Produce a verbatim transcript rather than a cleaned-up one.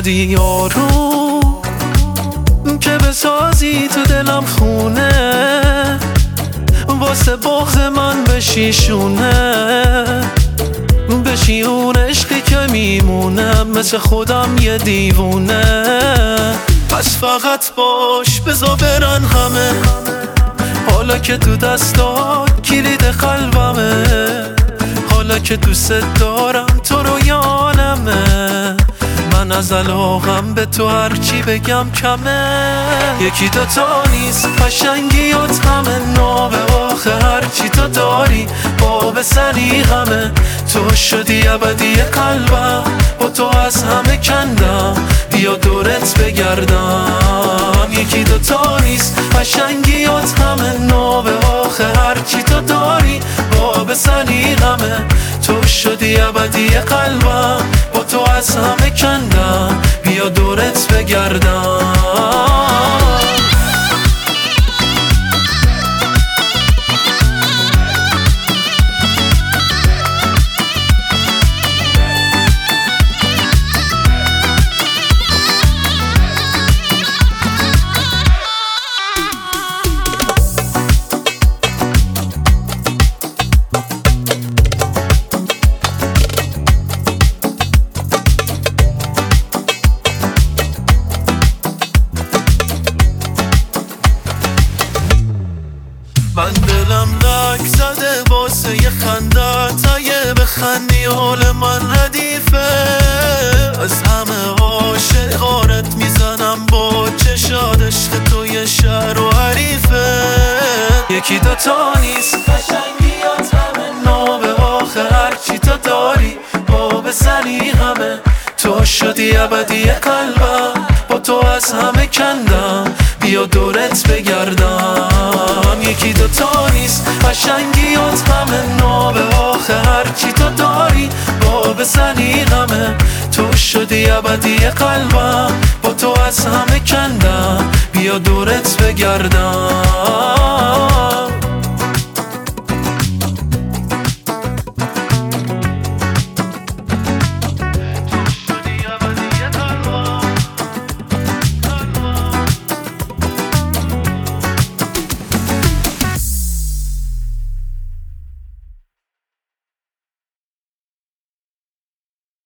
اومدی یارو که بسازی تو دلم خونه، واسه بغض من بشی شونه، بشی اون عشقی که میمونه مثل خودم یه دیوونه. پس فقط باش بذار برن همه، حالا که تو دستات کلید قلبمه، حالا که دوست دارم تو رو یانمه. من از علاقم به تو هرچی بگم کمه، یکی دوتا نیست قشنگیات همه، ناب آخه هرچی تو داری باب سلیقمه. تو شدی ابدی قلبم، با تو از همه کندم، بیا دورت بگردم. یکی دوتا نیست قشنگیات همه، ناب آخه هرچی تو داری باب سلیقمه. تو شدی ابدی قلبم، با تو از همه کندم، بیا دورت بگردم. من دلم لک زده واسه یه خندت، اگه بخندی حال من ردیفه. از همه عاشقانت میزنم با چشات، عشق تو یه شهر و حریفه. یکی دوتا نیست قشنگیات همه، ناب آخه هرچی تو داری باب سلیقمه. تو شدی ابدی قلبم، با تو از همه کندم، بیا دورت بگردم. یکی دوتا نیست قشنگیات همه، ناب آخه هرچی تو داری باب سلیقمه. تو شدی ابدی قلبم، با تو از همه کندم، بیا دورت بگردم.